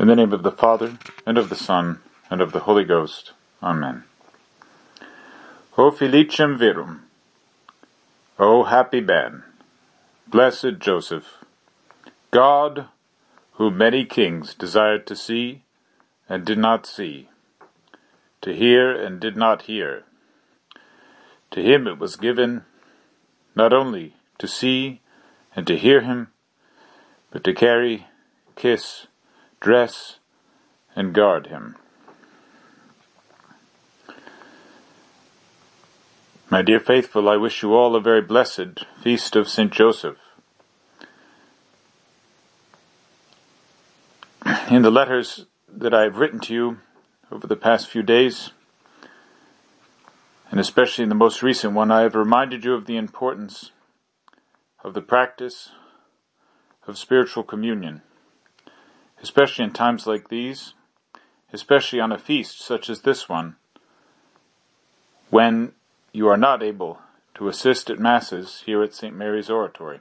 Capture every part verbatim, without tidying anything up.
In the name of the Father, and of the Son, and of the Holy Ghost. Amen. O felicem virum, O happy man, blessed Joseph, God, who many kings desired to see, and did not see, to hear, and did not hear. To him it was given, not only to see and to hear him, but to carry, kiss, dress, and guard him. My dear faithful, I wish you all a very blessed feast of Saint Joseph. In the letters that I have written to you over the past few days, and especially in the most recent one, I have reminded you of the importance of the practice of spiritual communion, especially in times like these, especially on a feast such as this one, when you are not able to assist at Masses here at Saint Mary's Oratory.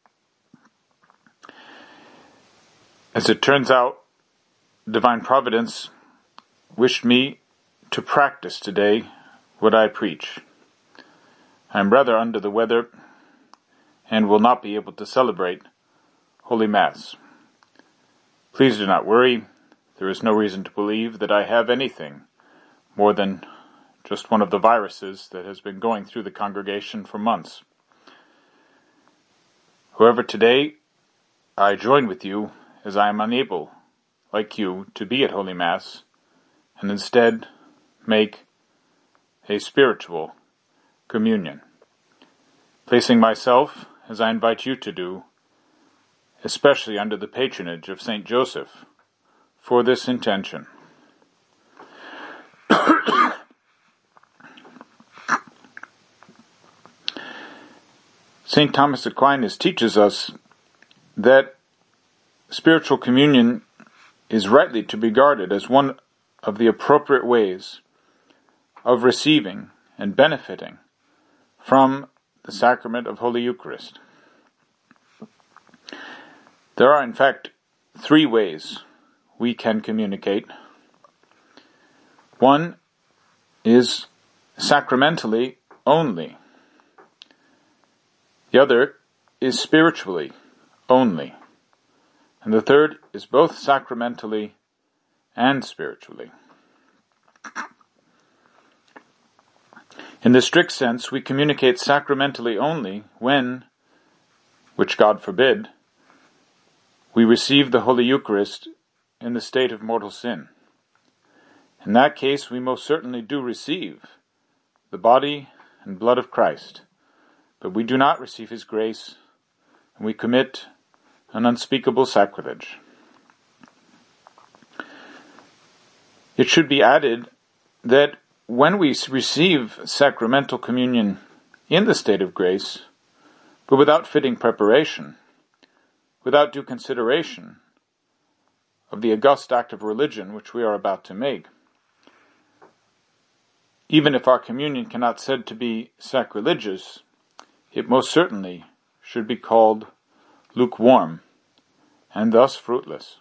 As it turns out, Divine Providence wished me to practice today what I preach. I am rather under the weather and will not be able to celebrate Holy Mass. Please do not worry. There is no reason to believe that I have anything more than just one of the viruses that has been going through the congregation for months. However, today I join with you as I am unable, like you, to be at Holy Mass, and instead make a spiritual communion, placing myself, as I invite you to do, especially under the patronage of Saint Joseph, for this intention. Saint Thomas Aquinas teaches us that spiritual communion is rightly to be regarded as one of the appropriate ways of receiving and benefiting from the sacrament of Holy Eucharist. There are, in fact, three ways we can communicate. One is sacramentally only. The other is spiritually only. And the third is both sacramentally and spiritually. In the strict sense, we communicate sacramentally only when, which God forbid, we receive the Holy Eucharist in the state of mortal sin. In that case, we most certainly do receive the body and blood of Christ, but we do not receive His grace, and we commit an unspeakable sacrilege. It should be added that when we receive sacramental communion in the state of grace, but without fitting preparation, without due consideration of the august act of religion which we are about to make, even if our communion cannot be said to be sacrilegious, it most certainly should be called lukewarm, and thus fruitless.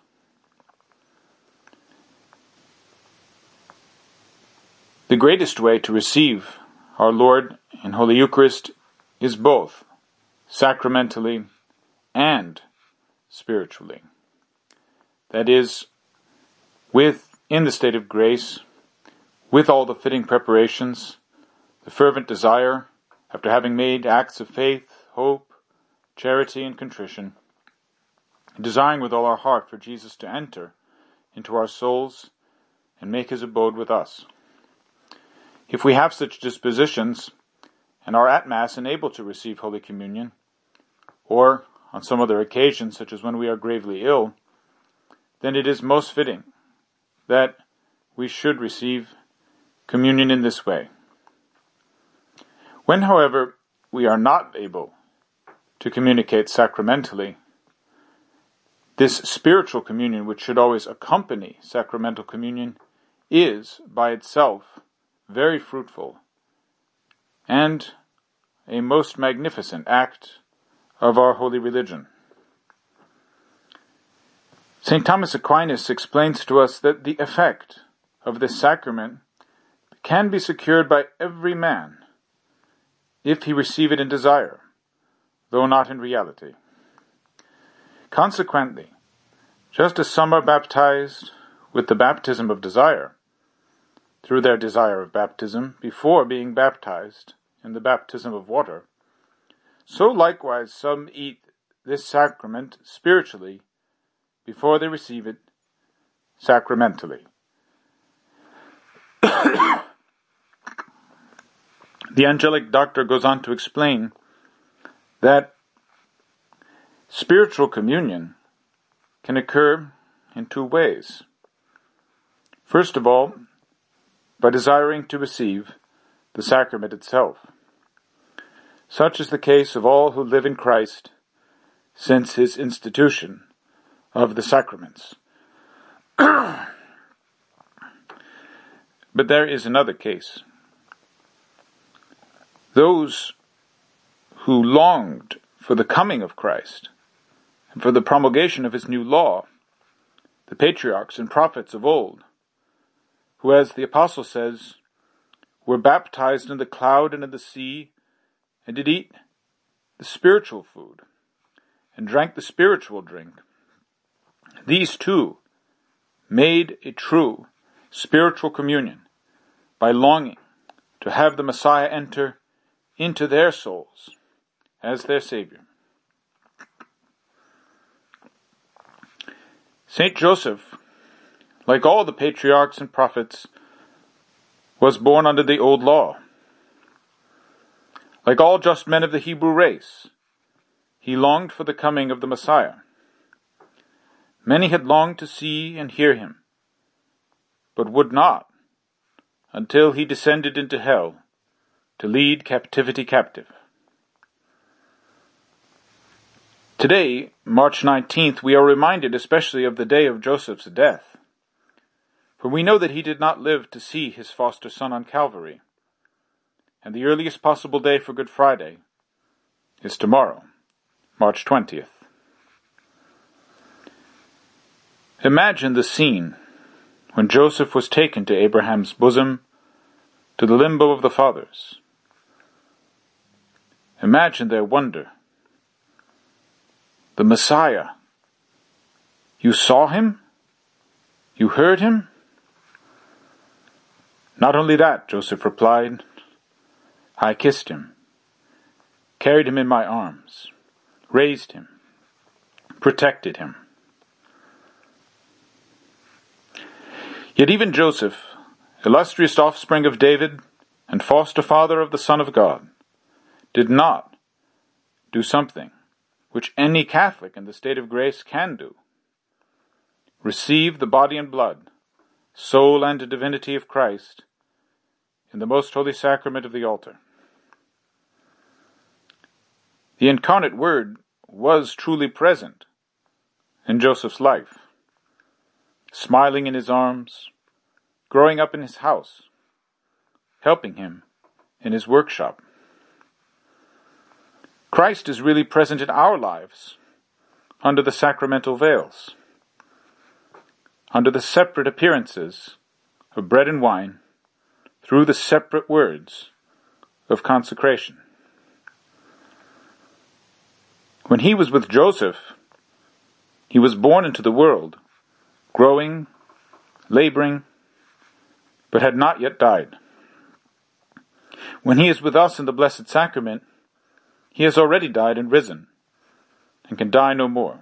The greatest way to receive our Lord in Holy Eucharist is both sacramentally and spiritually. That is, with, in the state of grace, with all the fitting preparations, the fervent desire, after having made acts of faith, hope, charity, and contrition, desiring with all our heart for Jesus to enter into our souls and make His abode with us. If we have such dispositions and are at Mass and able to receive Holy Communion, or on some other occasion, such as when we are gravely ill, then it is most fitting that we should receive communion in this way. When, however, we are not able to communicate sacramentally, this spiritual communion, which should always accompany sacramental communion, is, by itself, very fruitful and a most magnificent act of our holy religion. Saint Thomas Aquinas explains to us that the effect of this sacrament can be secured by every man if he receive it in desire, though not in reality. Consequently, just as some are baptized with the baptism of desire, through their desire of baptism before being baptized in the baptism of water, so likewise some eat this sacrament spiritually before they receive it sacramentally. The angelic doctor goes on to explain that spiritual communion can occur in two ways. First of all, by desiring to receive the sacrament itself. Such is the case of all who live in Christ since his institution of the sacraments. But there is another case. Those who longed for the coming of Christ and for the promulgation of his new law, the patriarchs and prophets of old, who, as the apostle says, were baptized in the cloud and in the sea, and did eat the spiritual food, and drank the spiritual drink. These too made a true spiritual communion by longing to have the Messiah enter into their souls as their Savior. Saint Joseph, like all the patriarchs and prophets, was born under the old law. Like all just men of the Hebrew race, he longed for the coming of the Messiah. Many had longed to see and hear him, but would not, until he descended into hell to lead captivity captive. Today, March nineteenth, we are reminded especially of the day of Joseph's death, for we know that he did not live to see his foster son on Calvary, and the earliest possible day for Good Friday is tomorrow, March twentieth. Imagine the scene when Joseph was taken to Abraham's bosom, to the limbo of the fathers. Imagine their wonder. The Messiah. You saw him? You heard him? Not only that, Joseph replied, I kissed him, carried him in my arms, raised him, protected him. Yet even Joseph, illustrious offspring of David and foster father of the Son of God, did not do something which any Catholic in the state of grace can do. Receive the body and blood, soul and divinity of Christ in the most holy sacrament of the altar. The incarnate Word was truly present in Joseph's life, smiling in his arms, growing up in his house, helping him in his workshop. Christ is really present in our lives under the sacramental veils, under the separate appearances of bread and wine, through the separate words of consecration. When he was with Joseph, he was born into the world, growing, laboring, but had not yet died. When he is with us in the Blessed Sacrament, he has already died and risen, and can die no more.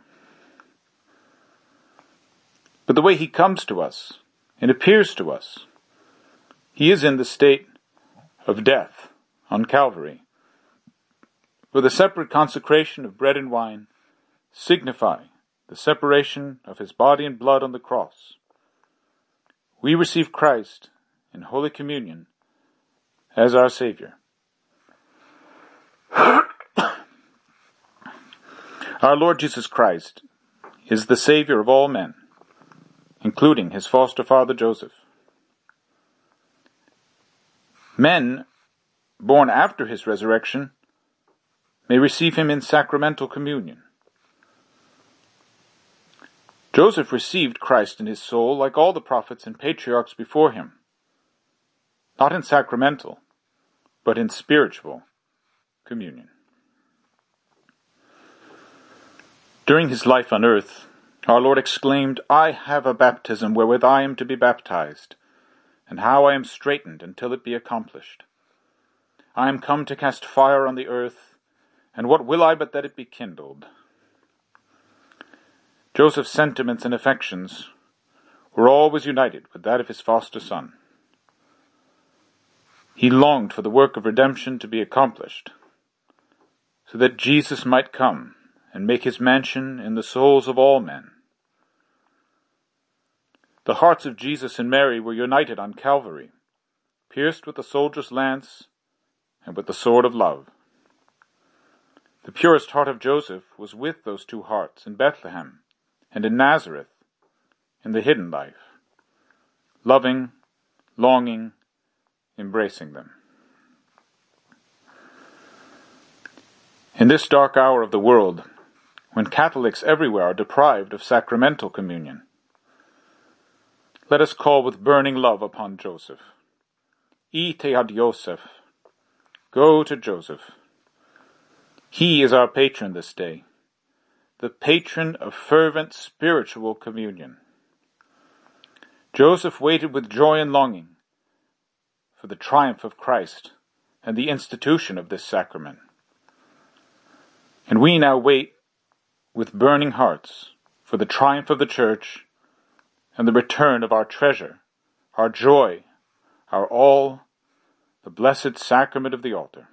But the way he comes to us and appears to us, he is in the state of death on Calvary, where the separate consecration of bread and wine signify the separation of his body and blood on the cross. We receive Christ in Holy Communion as our Savior. Our Lord Jesus Christ is the Savior of all men, including his foster father Joseph. Men born after his resurrection may receive him in sacramental communion. Joseph received Christ in his soul like all the prophets and patriarchs before him, not in sacramental, but in spiritual communion. During his life on earth, our Lord exclaimed, "I have a baptism wherewith I am to be baptized, and how I am straitened until it be accomplished. I am come to cast fire on the earth, and what will I but that it be kindled?" Joseph's sentiments and affections were always united with that of his foster son. He longed for the work of redemption to be accomplished, so that Jesus might come and make his mansion in the souls of all men. The hearts of Jesus and Mary were united on Calvary, pierced with the soldier's lance and with the sword of love. The purest heart of Joseph was with those two hearts in Bethlehem and in Nazareth, in the hidden life, loving, longing, embracing them. In this dark hour of the world, when Catholics everywhere are deprived of sacramental communion, let us call with burning love upon Joseph. Ite ad Yosef. Go to Joseph. He is our patron this day, the patron of fervent spiritual communion. Joseph waited with joy and longing for the triumph of Christ and the institution of this sacrament. And we now wait with burning hearts for the triumph of the Church and the return of our treasure, our joy, our all, the blessed sacrament of the altar.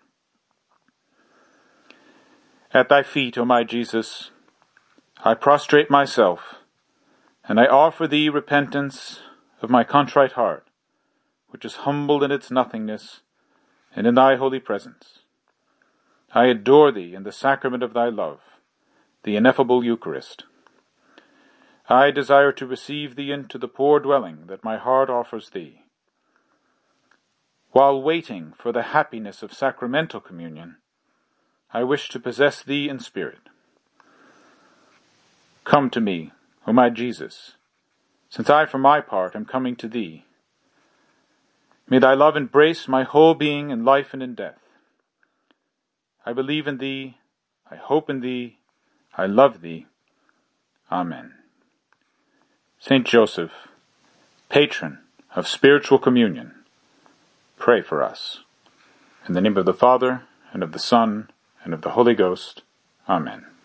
At thy feet, O my Jesus, I prostrate myself, and I offer thee repentance of my contrite heart, which is humbled in its nothingness, and in thy holy presence. I adore thee in the sacrament of thy love, the ineffable Eucharist. I desire to receive thee into the poor dwelling that my heart offers thee. While waiting for the happiness of sacramental communion, I wish to possess thee in spirit. Come to me, O my Jesus, since I for my part am coming to thee. May thy love embrace my whole being in life and in death. I believe in thee, I hope in thee, I love thee. Amen. Saint Joseph, patron of spiritual communion, pray for us. In the name of the Father, and of the Son, and of the Holy Ghost. Amen.